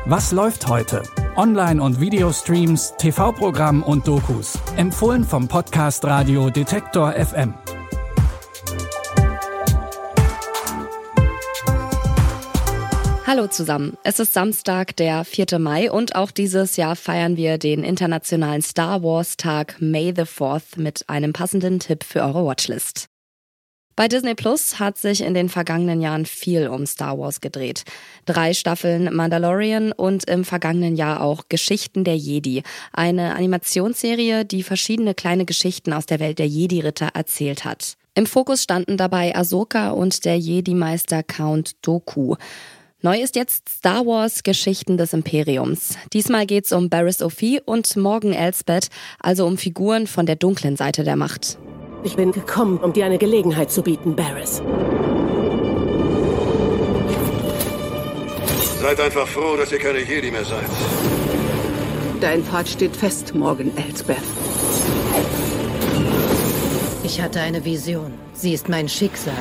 Was läuft heute? Online- und Videostreams, TV-Programm und Dokus. Empfohlen vom Podcast Radio Detektor FM. Hallo zusammen, es ist Samstag, der 4. Mai und auch dieses Jahr feiern wir den internationalen Star Wars Tag May the 4th mit einem passenden Tipp für eure Watchlist. Bei Disney Plus hat sich in den vergangenen Jahren viel um Star Wars gedreht. 3 Staffeln Mandalorian und im vergangenen Jahr auch Geschichten der Jedi. Eine Animationsserie, die verschiedene kleine Geschichten aus der Welt der Jedi-Ritter erzählt hat. Im Fokus standen dabei Ahsoka und der Jedi-Meister Count Dooku. Neu ist jetzt Star Wars Geschichten des Imperiums. Diesmal geht's um Barriss Offee und Morgan Elsbeth, also um Figuren von der dunklen Seite der Macht. Ich bin gekommen, um dir eine Gelegenheit zu bieten, Barriss. Seid einfach froh, dass ihr keine Jedi mehr seid. Dein Pfad steht fest, Morgan Elsbeth. Ich hatte eine Vision. Sie ist mein Schicksal.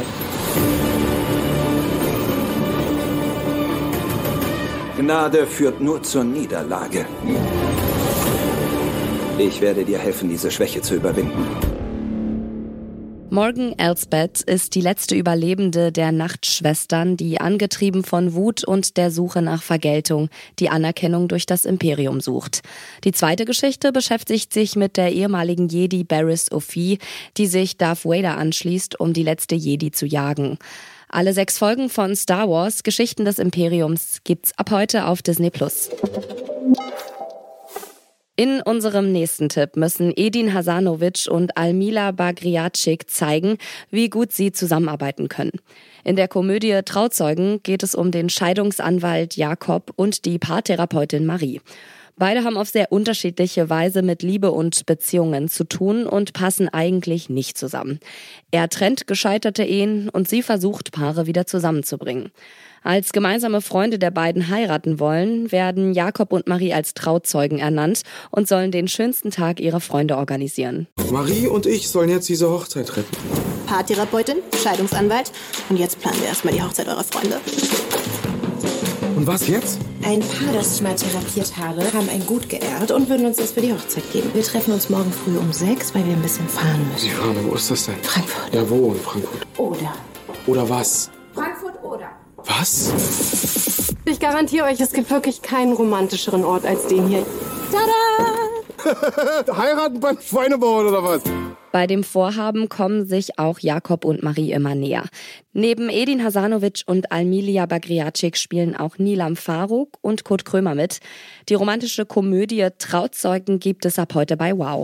Gnade führt nur zur Niederlage. Ich werde dir helfen, diese Schwäche zu überwinden. Morgan Elsbeth ist die letzte Überlebende der Nachtschwestern, die angetrieben von Wut und der Suche nach Vergeltung die Anerkennung durch das Imperium sucht. Die zweite Geschichte beschäftigt sich mit der ehemaligen Jedi Barriss Offee, die sich Darth Vader anschließt, um die letzte Jedi zu jagen. Alle 6 Folgen von Star Wars Geschichten des Imperiums gibt's ab heute auf Disney Plus. In unserem nächsten Tipp müssen Edin Hasanovic und Almila Bagriacic zeigen, wie gut sie zusammenarbeiten können. In der Komödie Trauzeugen geht es um den Scheidungsanwalt Jakob und die Paartherapeutin Marie. Beide haben auf sehr unterschiedliche Weise mit Liebe und Beziehungen zu tun und passen eigentlich nicht zusammen. Er trennt gescheiterte Ehen und sie versucht, Paare wieder zusammenzubringen. Als gemeinsame Freunde der beiden heiraten wollen, werden Jakob und Marie als Trauzeugen ernannt und sollen den schönsten Tag ihrer Freunde organisieren. Marie und ich sollen jetzt diese Hochzeit retten. Paartherapeutin, Scheidungsanwalt und jetzt planen wir erstmal die Hochzeit eurer Freunde. Und was jetzt? Ein Paar, das ich mal therapiert habe, haben ein Gut geerbt und würden uns das für die Hochzeit geben. Wir treffen uns morgen früh um 6, weil wir ein bisschen fahren müssen. Sie fahren, wo ist das denn? Frankfurt. Ja, wo in Frankfurt? Oder. Oder was? Frankfurt oder. Was? Ich garantiere euch, es gibt wirklich keinen romantischeren Ort als den hier. Tada! Heiraten beim Schweinebauern oder was? Bei dem Vorhaben kommen sich auch Jakob und Marie immer näher. Neben Edin Hasanovic und Almila Bagriacic spielen auch Nilam Faruk und Kurt Krömer mit. Die romantische Komödie Trauzeugen gibt es ab heute bei WOW.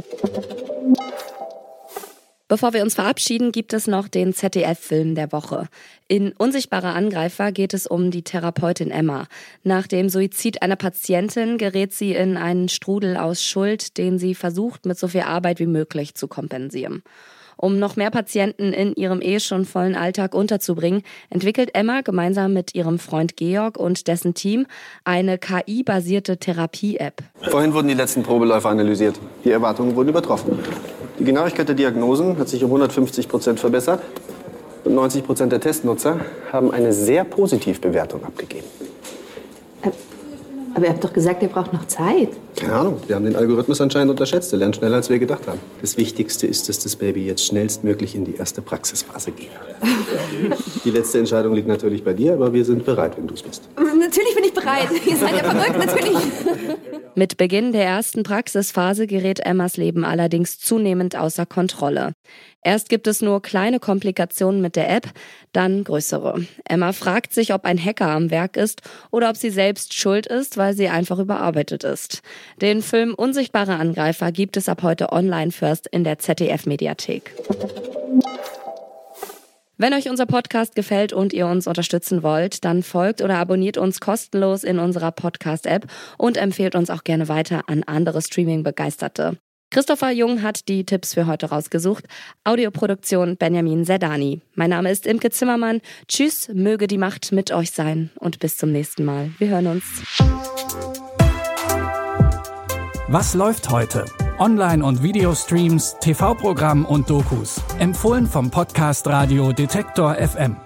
Bevor wir uns verabschieden, gibt es noch den ZDF-Film der Woche. In Unsichtbarer Angreifer geht es um die Therapeutin Emma. Nach dem Suizid einer Patientin gerät sie in einen Strudel aus Schuld, den sie versucht, mit so viel Arbeit wie möglich zu kompensieren. Um noch mehr Patienten in ihrem schon vollen Alltag unterzubringen, entwickelt Emma gemeinsam mit ihrem Freund Georg und dessen Team eine KI-basierte Therapie-App. Vorhin wurden die letzten Probeläufe analysiert. Die Erwartungen wurden übertroffen. Die Genauigkeit der Diagnosen hat sich um 150% verbessert. Und 90% der Testnutzer haben eine sehr positive Bewertung abgegeben. Aber ihr habt doch gesagt, ihr braucht noch Zeit. Keine Ahnung, wir haben den Algorithmus anscheinend unterschätzt. Der lernt schneller, als wir gedacht haben. Das Wichtigste ist, dass das Baby jetzt schnellstmöglich in die erste Praxisphase geht. Die letzte Entscheidung liegt natürlich bei dir, aber wir sind bereit, wenn du es bist. Natürlich bin ich bereit. Ihr seid ja verrückt, natürlich. Mit Beginn der ersten Praxisphase gerät Emmas Leben allerdings zunehmend außer Kontrolle. Erst gibt es nur kleine Komplikationen mit der App, dann größere. Emma fragt sich, ob ein Hacker am Werk ist oder ob sie selbst schuld ist, weil sie einfach überarbeitet ist. Den Film Unsichtbare Angreifer gibt es ab heute online first in der ZDF-Mediathek. Wenn euch unser Podcast gefällt und ihr uns unterstützen wollt, dann folgt oder abonniert uns kostenlos in unserer Podcast-App und empfehlt uns auch gerne weiter an andere Streaming-Begeisterte. Christopher Jung hat die Tipps für heute rausgesucht. Audioproduktion Benjamin Zerdani. Mein Name ist Imke Zimmermann. Tschüss, möge die Macht mit euch sein und bis zum nächsten Mal. Wir hören uns. Was läuft heute? Online- und Videostreams, TV-Programm und Dokus. Empfohlen vom Podcast Radio Detektor FM.